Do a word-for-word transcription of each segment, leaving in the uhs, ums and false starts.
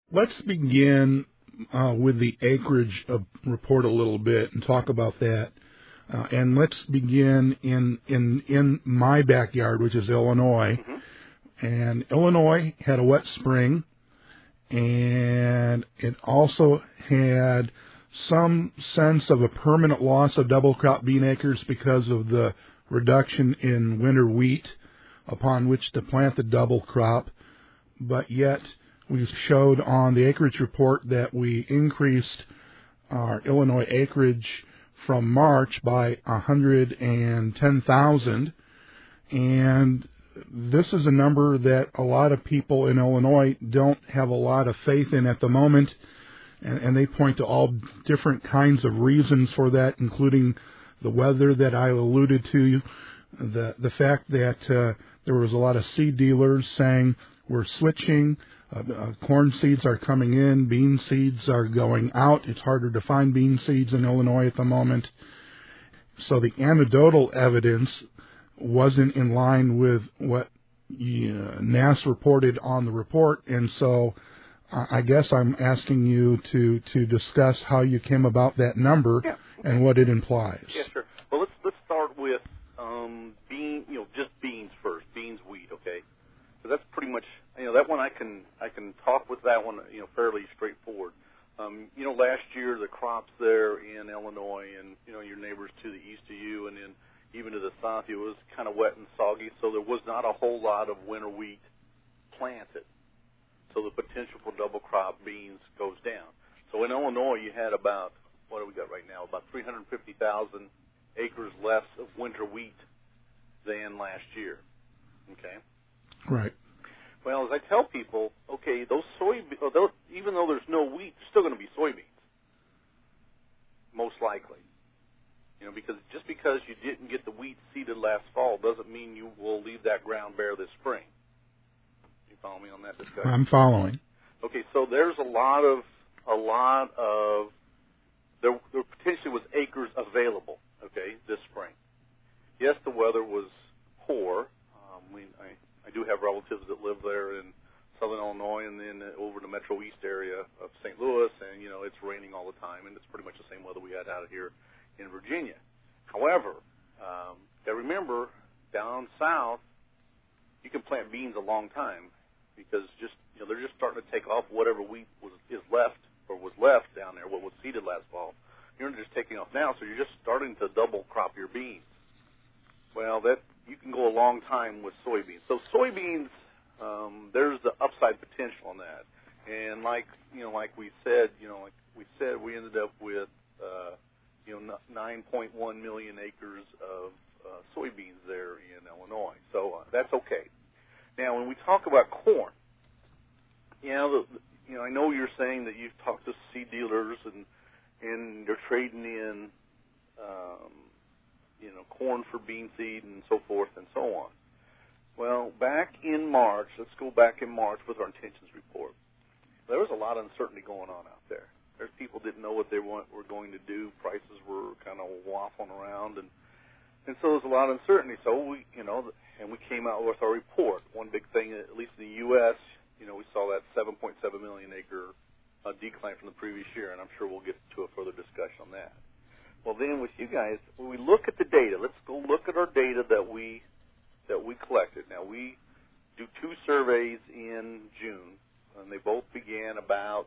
let's begin uh, with the acreage uh, report a little bit and talk about that. Uh, and let's begin in, in in my backyard, which is Illinois. Mm-hmm. And Illinois had a wet spring, and it also had some sense of a permanent loss of double crop bean acres because of the reduction in winter wheat upon which to plant the double crop. But yet we showed on the acreage report that we increased our Illinois acreage from March by one hundred ten thousand, and this is a number that a lot of people in Illinois don't have a lot of faith in at the moment, and, and they point to all different kinds of reasons for that, including the weather that I alluded to, the the fact that uh, there was a lot of seed dealers saying we're switching, uh, uh, corn seeds are coming in, bean seeds are going out. It's harder to find bean seeds in Illinois at the moment. So the anecdotal evidence wasn't in line with what uh, N A S reported on the report, and so uh, I guess I'm asking you to, to discuss how you came about that number yeah, okay. and what it implies. Yeah, sure. Well, let's let's start with um, bean, you know, just beans first, beans, wheat, okay? So that's pretty much, you know, that one I can I can talk with that one, you know, fairly straightforward. Um, you know, last year the crops there in Illinois and, you know, your neighbors to the east of you and then even to the south, it was kind of wet and soggy, so there was not a whole lot of winter wheat planted. So the potential for double crop beans goes down. So in Illinois, you had about, what do we got right now, about three hundred fifty thousand acres less of winter wheat than last year. Okay? Right. Well, as I tell people, okay, those soybeans, even though there's no wheat, there's still going to be soybeans, most likely. You know, because just because you didn't get the wheat seeded last fall doesn't mean you will leave that ground bare this spring. You follow me on that discussion? I'm following. Okay, so there's a lot of a lot of there, there potentially was acres available. Okay, this spring. Yes, the weather was poor. Um, we, I, I do have relatives that live there in southern Illinois and then over the Metro East area of Saint Louis, and you know it's raining all the time, and it's pretty much the same weather we had out here in Virginia. However, um, I remember down south, you can plant beans a long time because just you know they're just starting to take off whatever wheat was is left or was left down there, what was seeded last fall. You're just taking off now, so you're just starting to double crop your beans. Well, that you can go a long time with soybeans. So soybeans, um, there's the upside potential on that. And like you know, like we said, you know, like we said, we ended up with uh, you know nine point one million acres of uh, soybeans there in Illinois. So uh, that's okay. Now, when we talk about corn, you know, the, you know, I know you're saying that you've talked to seed dealers and and they're trading in, um, you know, corn for bean seed and so forth and so on. Well, back in March, let's go back in March with our intentions report. There was a lot of uncertainty going on out there. There's people didn't know what they want, were going to do. Prices were kind of waffling around, and and so there was a lot of uncertainty. So we, you know, and we came out with our report. One big thing, at least in the U S, you know, we saw that seven point seven million acre uh, decline from the previous year, and I'm sure we'll get to a further discussion on that. Well, then with you guys, when we look at the data, let's go look at our data that we that we collected. Now, we do two surveys in June, and they both began about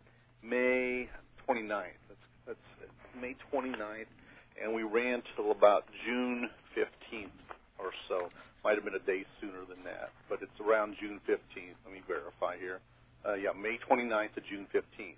May twenty-ninth. That's, that's May twenty-ninth, and we ran till about June fifteenth or so. Might have been a day sooner than that, but it's around June fifteenth. Let me verify here. Uh, yeah, May twenty-ninth to June fifteenth.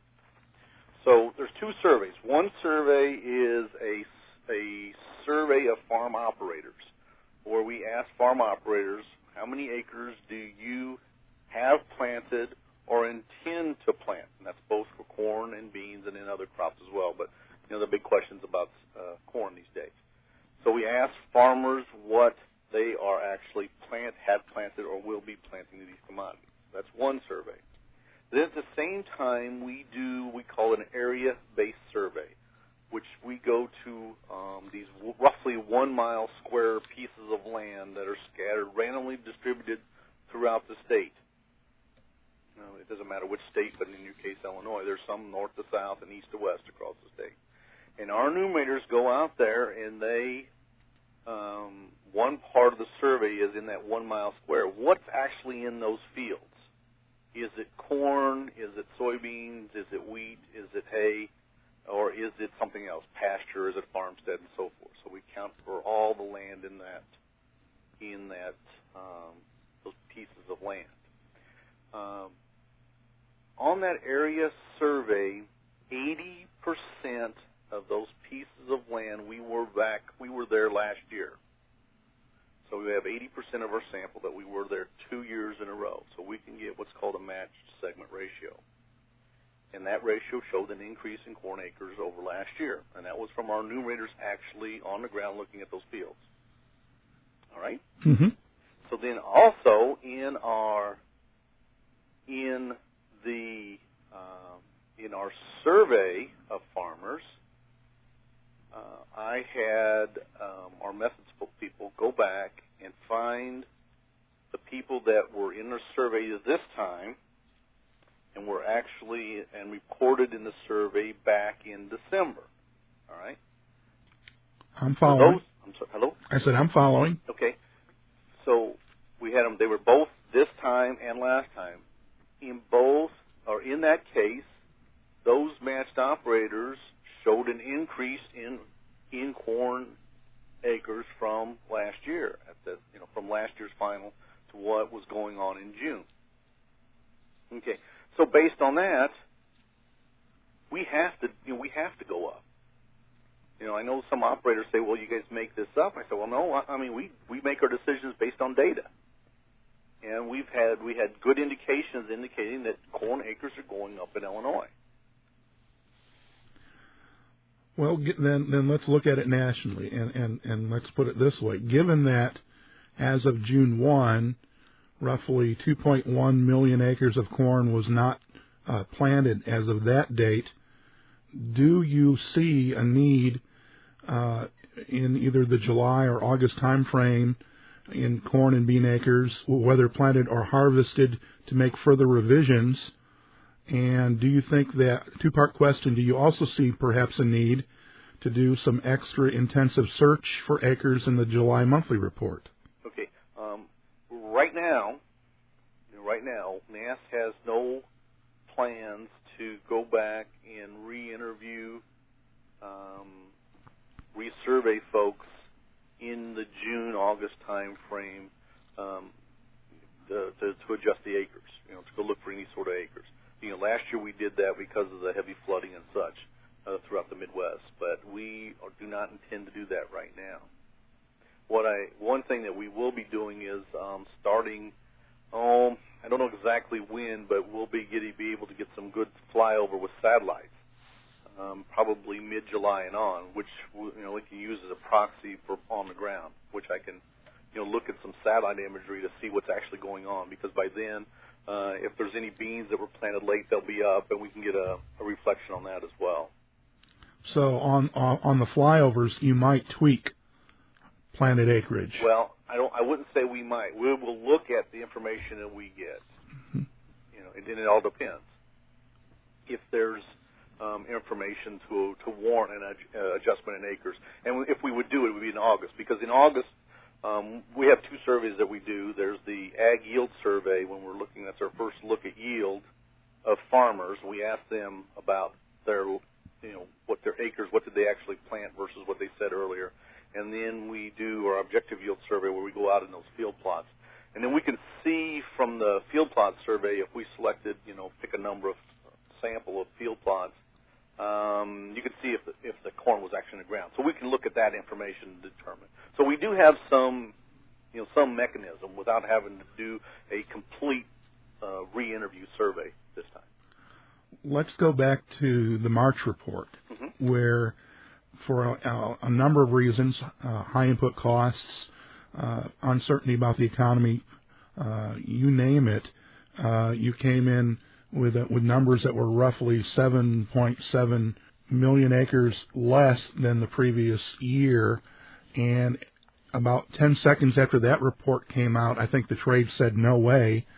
So there's two surveys. One survey is a, a survey of farm operators, where we ask farm operators, how many acres do you have planted or intend to plant? And that's both for corn and beans and in other crops as well. But, you know, the big question's about uh, corn these days. So we ask farmers what they are actually plant, have planted or will be planting these commodities. That's one survey. Then at the same time, we do, we call it an area-based survey, which we go to um, these roughly one-mile square pieces of land that are scattered, randomly distributed throughout the state. You know, it doesn't matter which state, but in your case, Illinois, there's some north to south and east to west across the state. And our enumerators go out there, and they, um, one part of the survey is in that one mile square. What's actually in those fields? Is it corn? Is it soybeans? Is it wheat? Is it hay? Or is it something else? Pasture? Is it farmstead, and so forth? So we count for all the land in that, in that, um, those pieces of land. Um, on that area survey, eighty percent of those pieces of land we were back, we were there last year. So we have eighty percent of our sample that we were there two years in a row. So we can get what's called a matched segment ratio. And that ratio showed an increase in corn acres over last year. And that was from our enumerators actually on the ground looking at those fields. All right? Mm-hmm. So then also in our, in the, um, in our survey of farmers, uh, I had um, our methods people go back and find the people that were in the survey this time and were actually and reported in the survey back in December. All right? I'm following. Those, I'm sorry, hello? I said I'm following. Okay. So we had them, they were both this time and last time. In both, or in that case, those matched operators showed an increase in in corn acres from last year, at the you know from last year's final to what was going on in June. Okay, so based on that, we have to you know, we have to go up. You know, I know some operators say, "Well, you guys make this up." I said, "Well, no. I, I mean, we we make our decisions based on data, and we've had we had good indications indicating that corn acres are going up in Illinois." Well, then, then let's look at it nationally, and, and, and let's put it this way. Given that, as of June first, roughly two point one million acres of corn was not uh, planted as of that date, do you see a need uh, in either the July or August time frame in corn and bean acres, whether planted or harvested, to make further revisions? And do you think that, two-part question, do you also see perhaps a need to do some extra intensive search for acres in the July monthly report? Okay. Um, right now, right now, N A S has no plans to go back and re-interview, um, resurvey folks in the June, August time frame um, to, to, to adjust the acres, you know, to go look for any sort of acres. You know, last year we did that because of the heavy flooding and such uh, throughout the Midwest, but we are, do not intend to do that right now. What I one thing that we will be doing is um, starting. Um, I don't know exactly when, but we'll be getting be able to get some good flyover with satellites, um, probably mid-July and on, which you know we can use as a proxy for on the ground, which I can you know look at some satellite imagery to see what's actually going on, because by then. Uh, if there's any beans that were planted late, they'll be up, and we can get a, a reflection on that as well. So on, on on the flyovers, you might tweak planted acreage. Well, I don't. I wouldn't say we might. We will look at the information that we get. Mm-hmm. You know, and then it all depends. If there's um, information to to warrant an uh, adjustment in acres, and if we would do it, it would be in August, because in August. Um, we have two surveys that we do. There's the Ag Yield Survey when we're looking, that's our first look at yield of farmers. We ask them about their, you know, what their acres, what did they actually plant versus what they said earlier. And then we do our Objective Yield Survey where we go out in those field plots. And then we can see from the field plot survey, if we selected, you know, pick a number of sample of field plots, Um, you can see if the, if the corn was actually in the ground. So we can look at that information to determine. So we do have some, you know, some mechanism without having to do a complete uh, re-interview survey this time. Let's go back to the March report, mm-hmm. where for a, a number of reasons, uh, high input costs, uh, uncertainty about the economy, uh, you name it, uh, you came in with uh, with numbers that were roughly seven point seven million acres less than the previous year. And about ten seconds after that report came out, I think the trade said no way.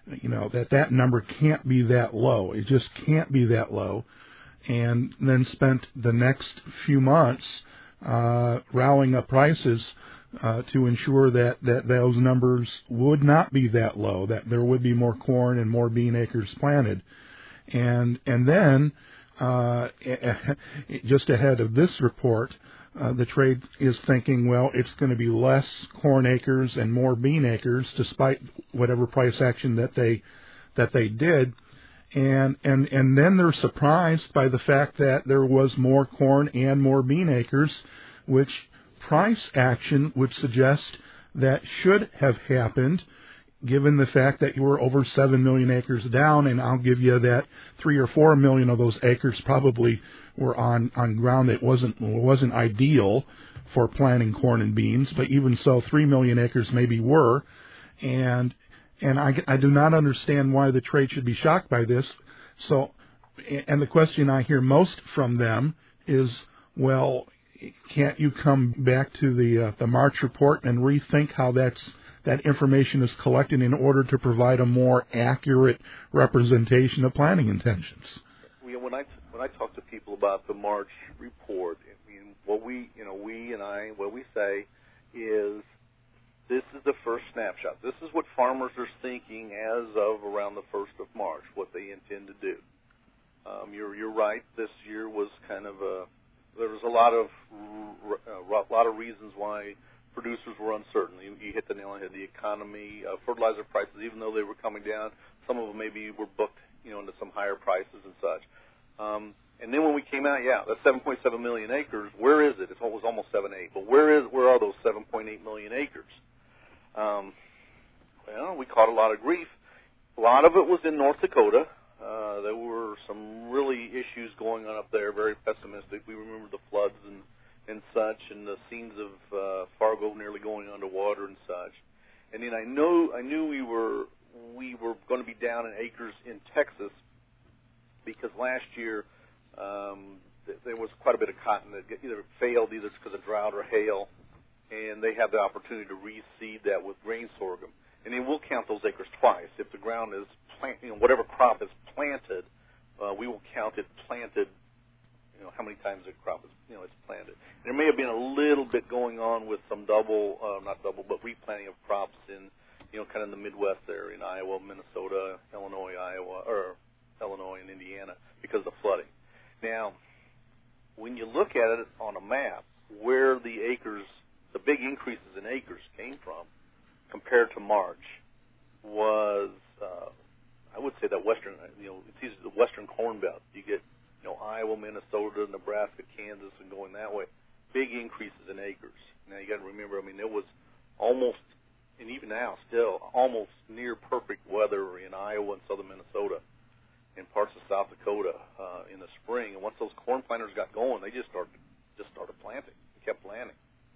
you know, that that number can't be that low. It just can't be that low. And then spent the next few months uh, rallying up prices uh, to ensure that, that those numbers would not be that low, that there would be more corn and more bean acres planted. And and then, uh, just ahead of this report, uh, the trade is thinking, well, it's going to be less corn acres and more bean acres, despite whatever price action that they that they did. And and and then they're surprised by the fact that there was more corn and more bean acres, which price action would suggest that should have happened, given the fact that you were over seven million acres down. And I'll give you that three or four million of those acres probably were on, on ground that wasn't wasn't ideal for planting corn and beans. But even so, three million acres maybe were. And And I, I do not understand why the trade should be shocked by this. So, and the question I hear most from them is, well, can't you come back to the uh, the March report and rethink how that's that information is collected in order to provide a more accurate representation of planting intentions? When I when I talk to people about the March report, I mean, what we you know we and I what we say is, this is the first snapshot. This is what farmers are thinking as of around the first of March, what they intend to do. Um, you're you're right. This year was kind of a there was a lot of a lot of reasons why producers were uncertain. You, you hit the nail on the head. The economy, uh, fertilizer prices, even though they were coming down, some of them maybe were booked, you know, into some higher prices and such. Um, and then when we came out, yeah, that's seven point seven million acres. Where is it? It was almost seven point eight. But where is where are those seven point eight million acres? Um, well, we caught a lot of grief. A lot of it was in North Dakota. Uh, there were some really issues going on up there, very pessimistic. We remember the floods and, and such, and the scenes of uh, Fargo nearly going underwater and such. And then I know I knew we were we were going to be down in acres in Texas because last year um, th- there was quite a bit of cotton that either failed, either because of drought or hail. And they have the opportunity to reseed that with grain sorghum. And then we'll count those acres twice. If the ground is, plant, you know, whatever crop is planted, uh, we will count it planted, you know, how many times the crop is, you know, it's planted. And there may have been a little bit going on with some double, uh, not double, but replanting of crops in, you know, kind of in the Midwest there in Iowa, Minnesota, Illinois, Iowa, or Illinois and Indiana because of flooding. Now, when you look at it on a map, where the acres the big increases in acres came from compared to March was, uh, I would say that western, you know, it's easy, the western corn belt. You get, you know, Iowa, Minnesota, Nebraska, Kansas, and going that way. Big increases in acres. Now, you got to remember, I mean, there was almost, and even now still, almost near perfect weather in Iowa and southern Minnesota and parts of South Dakota uh, in the spring. And once those corn planters got going, they just started, just started planting and kept planting.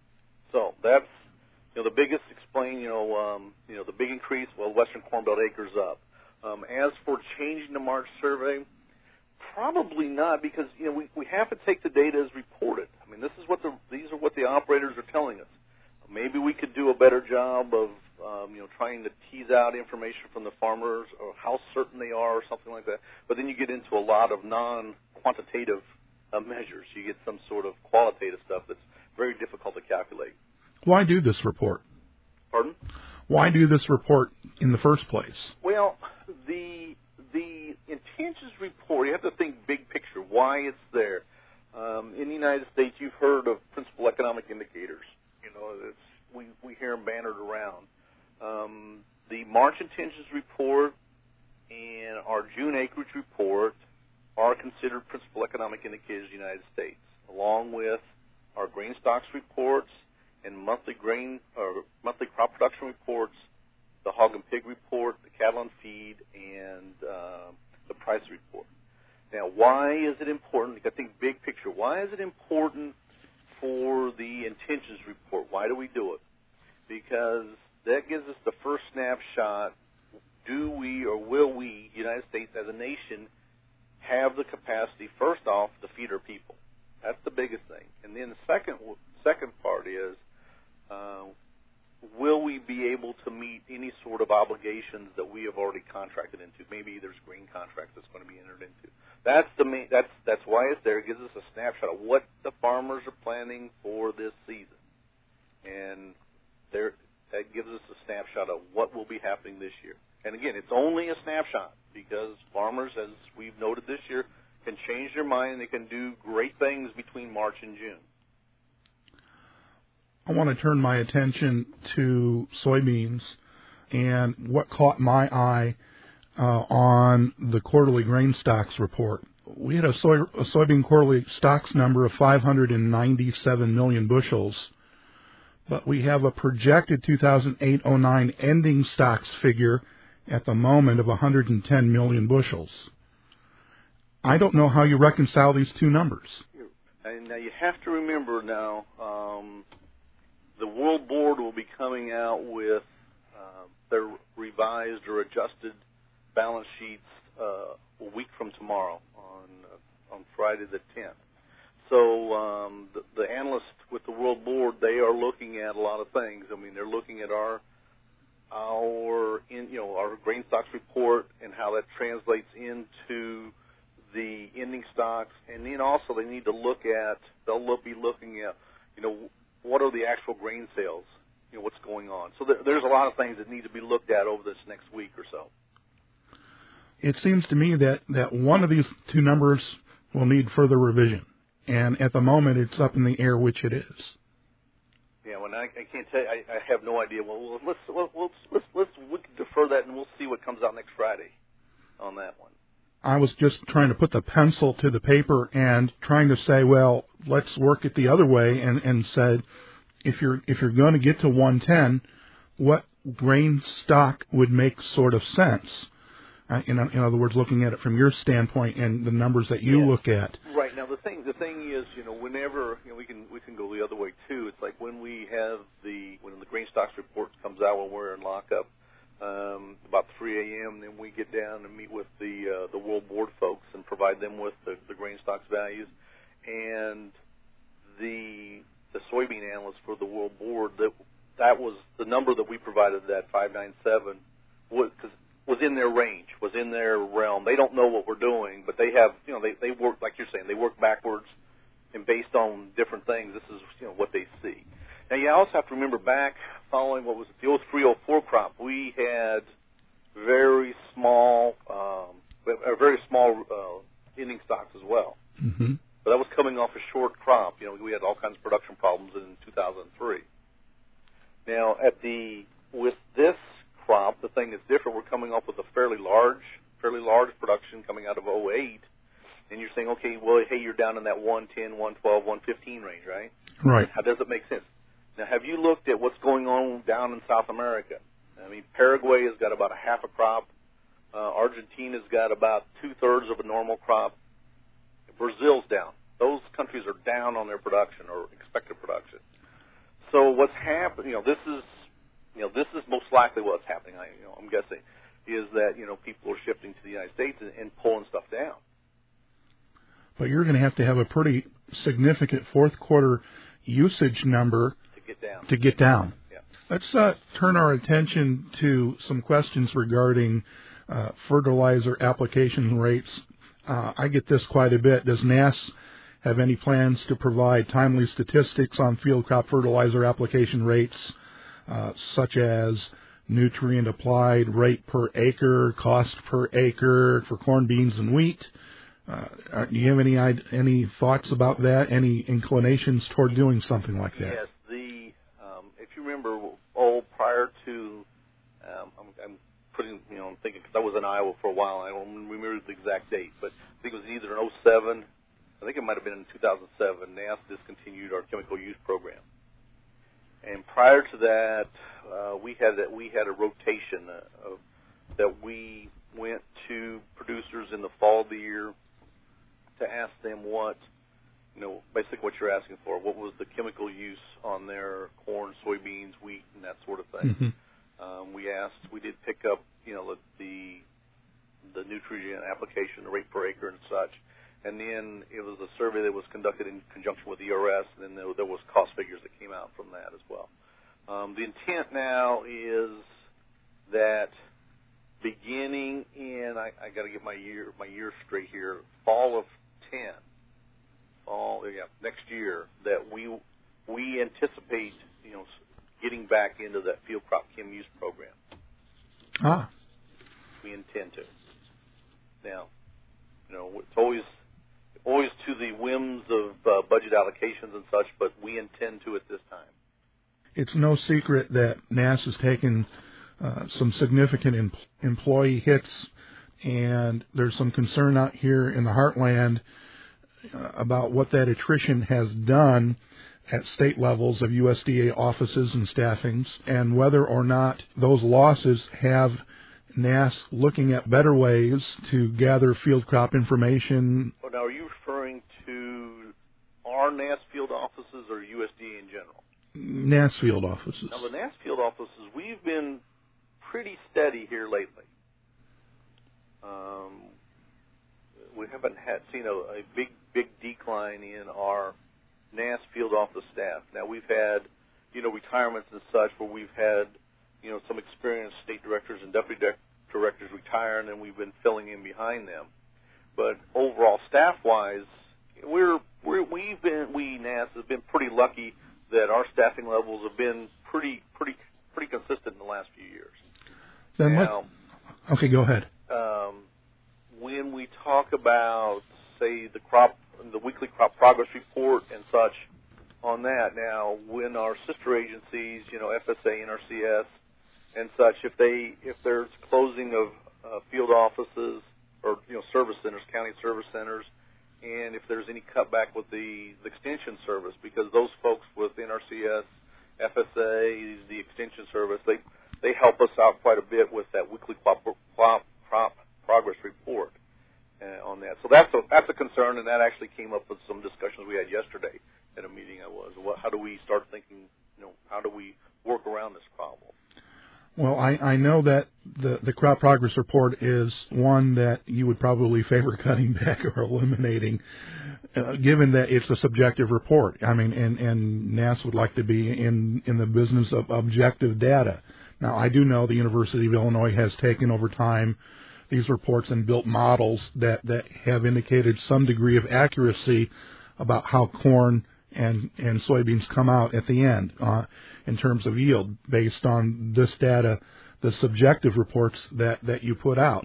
So that's, you know, the biggest explain, you know, um, you know, the big increase, well, Western Corn Belt acres up. Um, as for changing the March survey, probably not, because, you know, we, we have to take the data as reported. I mean, this is what the, these are what the operators are telling us. Maybe we could do a better job of, um, you know, trying to tease out information from the farmers or how certain they are or something like that. But then you get into a lot of non-quantitative uh, measures. You get some sort of qualitative stuff that's very difficult to calculate. Why do this report? Pardon? Why do this report in the first place? Well, the the intentions report, you have to think big picture, why it's there. Um, in the United States, you've heard of principal economic indicators. You know, it's, we, we hear them bannered around. Um, the March intentions report and our June acreage report are considered principal economic indicators of the United States, along with our grain stocks reports and monthly grain or monthly crop production reports, the hog and pig report, the cattle and feed, and uh, the price report. Now, why is it important? I think big picture. Why is it important for the intentions report? Why do we do it? Because that gives us the first snapshot. Do we or will we, United States as a nation, have the capacity, first off, to feed our people? That's the biggest thing. And then the second second part is, uh, will we be able to meet any sort of obligations that we have already contracted into? Maybe there's green contracts that's going to be entered into. That's the main, that's that's why it's there. It gives us a snapshot of what the farmers are planning for this season, and there that gives us a snapshot of what will be happening this year. And again, it's only a snapshot because farmers, as we've noted this year, can change their mind. They can do great things between March and June. I want to turn my attention to soybeans, and what caught my eye uh, on the quarterly grain stocks report. We had a, soy, a soybean quarterly stocks number of five hundred ninety-seven million bushels, but we have a projected two thousand eight oh nine ending stocks figure at the moment of one hundred ten million bushels. I don't know how you reconcile these two numbers. And now you have to remember now, um, the World Board will be coming out with uh, their revised or adjusted balance sheets uh, a week from tomorrow on uh, on Friday the tenth. So um, the, the analysts with the World Board, they are looking at a lot of things. I mean, they're looking at our our in, you know our grain stocks report and how that translates into the ending stocks, and then also they need to look at they'll look, be looking at you know what are the actual grain sales, you know what's going on. So there, there's a lot of things that need to be looked at over this next week or so. It seems to me that, that one of these two numbers will need further revision, and at the moment it's up in the air which it is. Yeah, well, I, I can't tell you. I, I have no idea. Well, let's let's let's let's we can defer that, and we'll see what comes out next Friday on that one. I was just trying to put the pencil to the paper and trying to say, well, let's work it the other way, and, and said, if you're if you're going to get to one ten, what grain stock would make sort of sense? Uh, in, in other words, looking at it from your standpoint and the numbers that you yeah. look at. Right. Now the thing the thing is, you know, whenever you know, we can we can go the other way too. It's like when we have the when the grain stocks report comes out when we're in lockup. Um, about three a.m. Then we get down and meet with the uh, the World Board folks and provide them with the, the grain stocks values, and the the soybean analyst for the World Board, that that was the number that we provided, that five ninety-seven was cause was in their range, was in their realm. They don't know what we're doing, but they have you know they they work like you're saying, they work backwards, and based on different things, this is you know what they see. Now, you also have to remember back following what was it, the oh three oh four crop, we had very small, um, very small uh, ending stocks as well. Mm-hmm. But that was coming off a short crop. You know, we had all kinds of production problems in two thousand three. Now, at the with this crop, the thing that's different, we're coming off with a fairly large, fairly large production coming out of oh eight. And you're saying, okay, well, hey, you're down in that one ten, one twelve, one fifteen range, right? Right. How does it make sense? Now, have you looked at what's going on down in South America? I mean, Paraguay has got about a half a crop. Uh, Argentina's got about two-thirds of a normal crop. Brazil's down. Those countries are down on their production or expected production. So what's happening, you know, this is, you know, this is most likely what's happening, I, you know, I'm guessing, is that, you know, people are shifting to the United States and, and pulling stuff down. But you're going to have to have a pretty significant fourth quarter usage number to get down. To get down. Yeah. Let's uh, turn our attention to some questions regarding uh, fertilizer application rates. Uh, I get this quite a bit. Does N A S have any plans to provide timely statistics on field crop fertilizer application rates, uh, such as nutrient applied rate per acre, cost per acre for corn, beans, and wheat? Uh, do you have any any thoughts about that? Any inclinations toward doing something like that? Yes. The um, if you remember, oh, prior to um, I'm, I'm putting you know I'm thinking because I was in Iowa for a while. I don't remember the exact date, but I think it was either in oh seven. I think it might have been in two thousand seven. N A S discontinued our chemical use program, and prior to that, uh, we had that we had a rotation of that we went to producers in the fall of the year to ask them what, you know, basically what you're asking for. What was the chemical use on their corn, soybeans, wheat, and that sort of thing. Mm-hmm. Um, we asked, we did pick up, you know, the the nutrient application, the rate per acre and such. And then it was a survey that was conducted in conjunction with the E R S, and then there, there was cost figures that came out from that as well. Um, the intent now is that beginning in, I, I got to get my year my year straight here, fall of ten, fall yeah next year, that we we anticipate you know getting back into that field crop chem use program. Ah, we intend to. Now, you know, it's always always to the whims of uh, budget allocations and such, but we intend to at this time. It's no secret that N A S has taken uh, some significant em- employee hits, and there's some concern out here in the heartland uh, about what that attrition has done at state levels of U S D A offices and staffings, and whether or not those losses have N A S looking at better ways to gather field crop information. Well, now, are you referring to our N A S field offices or U S D A in general? N A S field offices. Now, the N A S field offices, we've been pretty steady here lately. Um, we haven't had seen a, a big, big decline in our N A S field office staff. Now, we've had, you know, retirements and such where we've had, you know, some experienced state directors and deputy directors retiring, and we've been filling in behind them. But overall, staff-wise, we're, we're we've been we N A S has been pretty lucky that our staffing levels have been pretty pretty pretty consistent in the last few years. Then now, what? Okay, go ahead. Um, when we talk about, say, the crop, the weekly crop progress report and such, on that now, when our sister agencies, you know, F S A, N R C S, and such, if they if there's closing of uh, field offices or you know service centers, county service centers, and if there's any cutback with the, the extension service, because those folks with N R C S, F S A, the extension service, they they help us out quite a bit with that weekly crop, crop, crop progress report uh, on that. So that's a that's a concern, and that actually came up with some discussions we had yesterday at a meeting I was. What, how do we start thinking? You know, how do we work around this problem? Well, I, I know that the, the crop progress report is one that you would probably favor cutting back or eliminating, uh, given that it's a subjective report. I mean, and, and N A S would like to be in, in the business of objective data. Now, I do know the University of Illinois has taken over time these reports and built models that, that have indicated some degree of accuracy about how corn and, and soybeans come out at the end uh, in terms of yield based on this data, the subjective reports that, that you put out.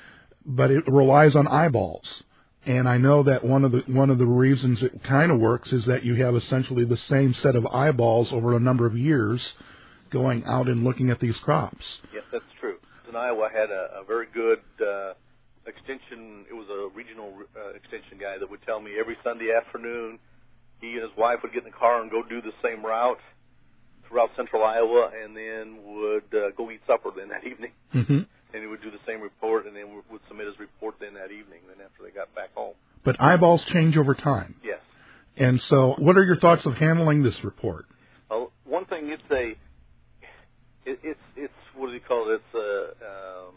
But it relies on eyeballs. And I know that one of the one of the reasons it kind of works is that you have essentially the same set of eyeballs over a number of years going out and looking at these crops. Yes, that's true. In Iowa, I had a, a very good uh, extension. It was a regional uh, extension guy that would tell me every Sunday afternoon he and his wife would get in the car and go do the same route throughout central Iowa, and then would uh, go eat supper then that evening. Mm-hmm. And he would do the same report, and then would submit his report then that evening, then after they got back home. But eyeballs change over time. Yes. And so what are your thoughts of handling this report? Well, one thing, it's a, it, it's, it's, what do you call it? It's a um,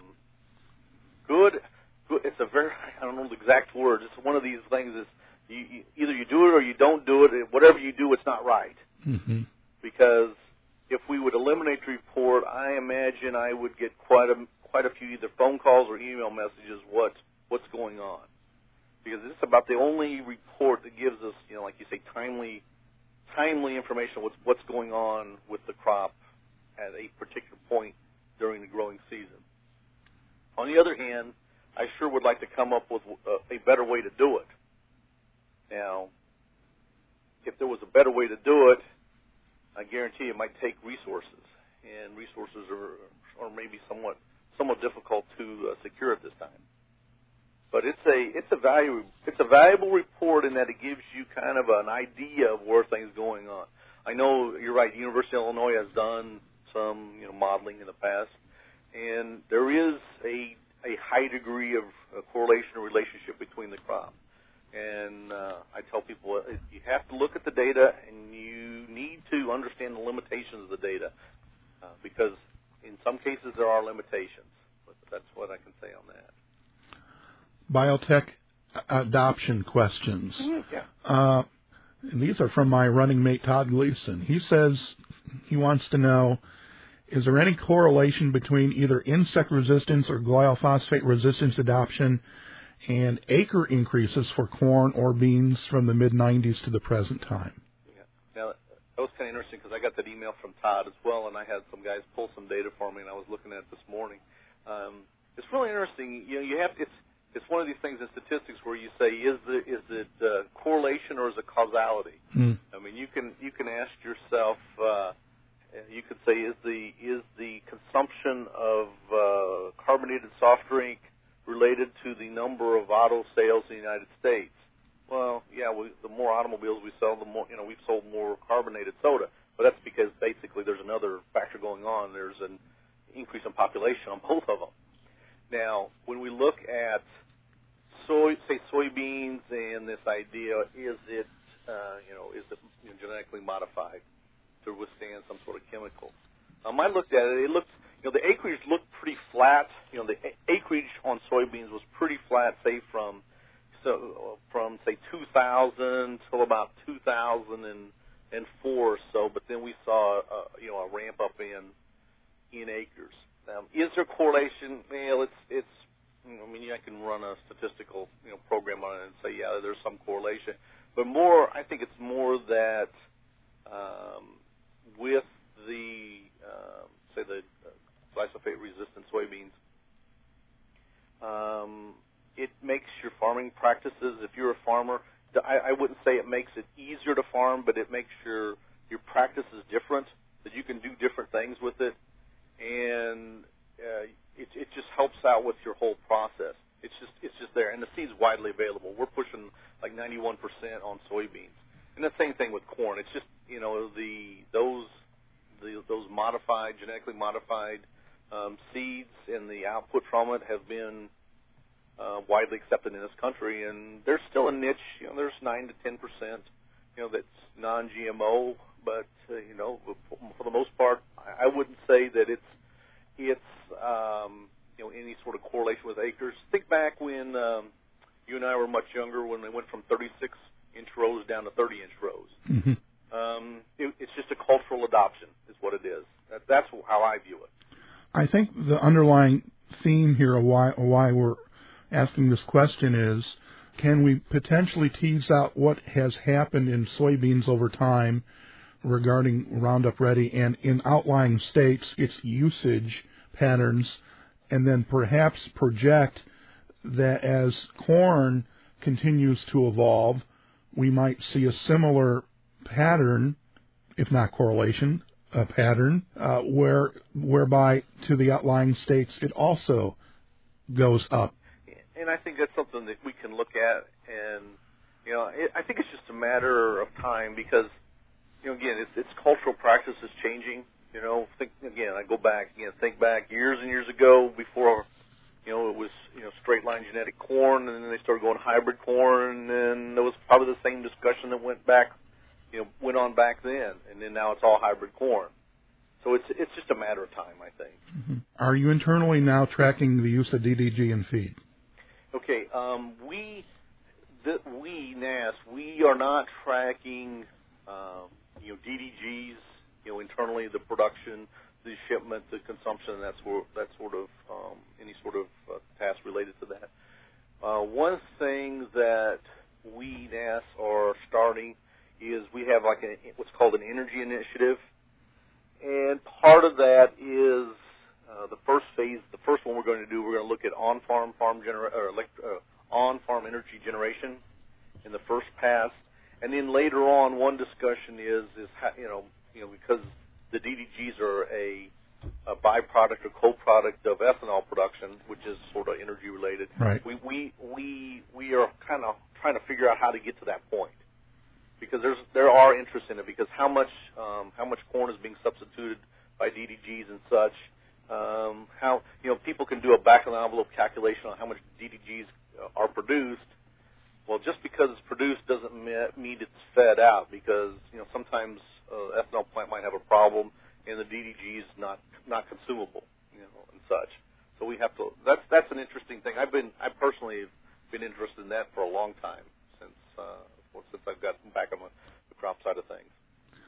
good, good, it's a very, I don't know the exact word. It's one of these things is you, you, either you do it or you don't do it. Whatever you do, it's not right. Mm-hmm. Because if we would eliminate the report, I imagine I would get quite a quite a few either phone calls or email messages. What what's going on? Because it's about the only report that gives us, you know, like you say, timely timely information. What's what's going on with the crop at a particular point during the growing season. On the other hand, I sure would like to come up with a, a better way to do it. Now, if there was a better way to do it, I guarantee it might take resources, and resources are, are maybe somewhat somewhat difficult to uh, secure at this time. But it's a it's a value it's a valuable report in that it gives you kind of an idea of where things are going on. I know you're right. The University of Illinois has done some you know modeling in the past, and there is a a high degree of uh, correlation or relationship between the crop. And uh, I tell people uh, you have to look at the data, and you need to understand the limitations of the data, uh, because in some cases there are limitations. But that's what I can say on that. Biotech adoption questions. Mm, yeah. Uh, and these are from my running mate, Todd Gleason. He says he wants to know, is there any correlation between either insect resistance or glyphosate resistance adoption and acre increases for corn or beans from the mid nineties to the present time? Yeah. Now, that was kind of interesting because I got that email from Todd as well, and I had some guys pull some data for me, and I was looking at it this morning. Um, it's really interesting. You know, you have it's it's one of these things in statistics where you say, is the is it uh, correlation or is it causality? Mm. I mean, you can you can ask yourself. Uh, you could say, is the is the consumption of uh, carbonated soft drink related to the number of auto sales in the United States? Well, yeah, we, the more automobiles we sell, the more, you know, we've sold more carbonated soda. But that's because basically there's another factor going on. There's an increase in population on both of them. Now, when we look at soy, say soybeans, and this idea, is it, uh, you know, is it you know, genetically modified to withstand some sort of chemicals? Um, I looked at it. It looked, you know, the acreage looked pretty flat. You know, the acreage on soybeans was pretty flat, say from so from say two thousand till about two thousand four or so. But then we saw, uh, you know, a ramp up in in acres. Um, is there correlation? Well, it's it's. I mean, I can run a statistical, you know, program on it and say, yeah, there's some correlation. But more, I think it's more that um, with the, uh, say, the uh, glyphosate-resistant soybeans, um, it makes your farming practices, if you're a farmer, I, I wouldn't say it makes it easier to farm, but it makes your, your practices different, that you can do different things with it, and uh, it, it just helps out with your whole process. It's just it's just there, and the seed's widely available. We're pushing like ninety-one percent on soybeans, and the same thing with corn. It's just, you know, the those the, those modified, genetically modified um, seeds and the output from it have been uh, widely accepted in this country, and there's still a niche. You know, there's nine to ten percent, you know, that's non-G M O, but uh, you know, for the most part, I wouldn't say that it's it's um, you know, any sort of correlation with acres. Think back when um, you and I were much younger, when they went from thirty-six inch rows down to thirty inch rows. Mm-hmm. Um, it, it's just a cultural adoption, is what it is. That, that's how I view it. I think the underlying theme here of why why we're asking this question is, can we potentially tease out what has happened in soybeans over time regarding Roundup Ready, and in outlying states, its usage patterns, and then perhaps project that as corn continues to evolve, we might see a similar pattern, if not correlation, a pattern, uh, where whereby to the outlying states it also goes up. And I think that's something that we can look at, and, you know, it, I think it's just a matter of time because, you know, again, it's, it's cultural practice is changing. You know, think again. I go back again. Think back years and years ago, before, you know, it was, you know, straight line genetic corn, and then they started going hybrid corn, and there was probably the same discussion that went back, you know, went on back then, and then now it's all hybrid corn. So it's it's just a matter of time, I think. Mm-hmm. Are you internally now tracking the use of D D G in feed? Okay, um, we the, we N A S we are not tracking, um, you know, D D Gs. You know, internally, the production, the shipment, the consumption, that sort, that sort of, um, any sort of uh, task related to that. Uh, one thing that we, N A S, are starting is we have like a, what's called an energy initiative. And part of that is uh, the first phase, the first one we're going to do, we're going to look at on-farm farm genera- or elect- uh, on-farm energy generation in the first pass. And then later on, one discussion is, is how, you know, you know, because the D D Gs are a, a byproduct or co-product of ethanol production, which is sort of energy related. Right. We we we we are kind of trying to figure out how to get to that point, because there's there are interest in it, because how much um, how much corn is being substituted by D D Gs and such. Um, how you know people can do a back of the envelope calculation on how much D D Gs are produced. Well, just because it's produced doesn't mean it's fed out, because you know sometimes uh, ethanol plant might have a problem and the D D G is not not consumable, you know, and such. So we have to. That's that's an interesting thing. I've been I personally have been interested in that for a long time, since uh, well, since I've gotten back on the, the crop side of things.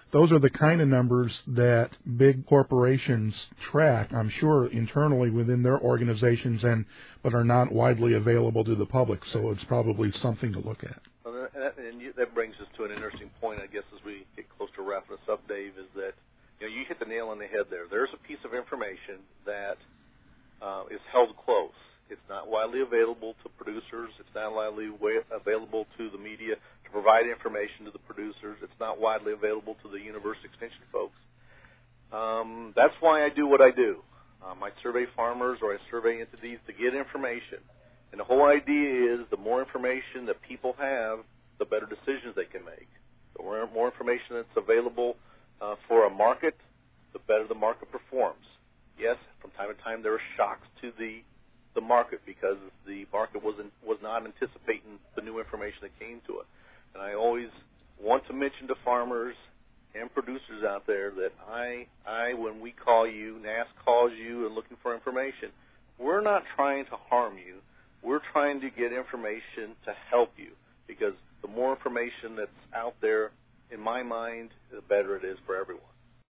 those are the kind of numbers that big corporations track, I'm sure, internally within their organizations, and but are not widely available to the public. So it's probably something to look at. Well, and that, and you, that brings us to an interesting point, I guess, as we get close to wrapping this up, Dave, is that you know you hit the nail on the head there. There's a piece of information that uh, is held close. It's not widely available to producers. It's not widely wa- available to the media to provide information to the producers. It's not widely available to the University Extension folks. Um, that's why I do what I do. Um, I survey farmers or I survey entities to get information. And the whole idea is the more information that people have, the better decisions they can make. The more, more information that's available uh, for a market, the better the market performs. Yes, from time to time there are shocks to the the market because the market wasn't was not anticipating the new information that came to it. And I always want to mention to farmers and producers out there that I, I when we call you, N A S calls you and looking for information, we're not trying to harm you. We're trying to get information to help you, because the more information that's out there, in my mind, the better it is for everyone.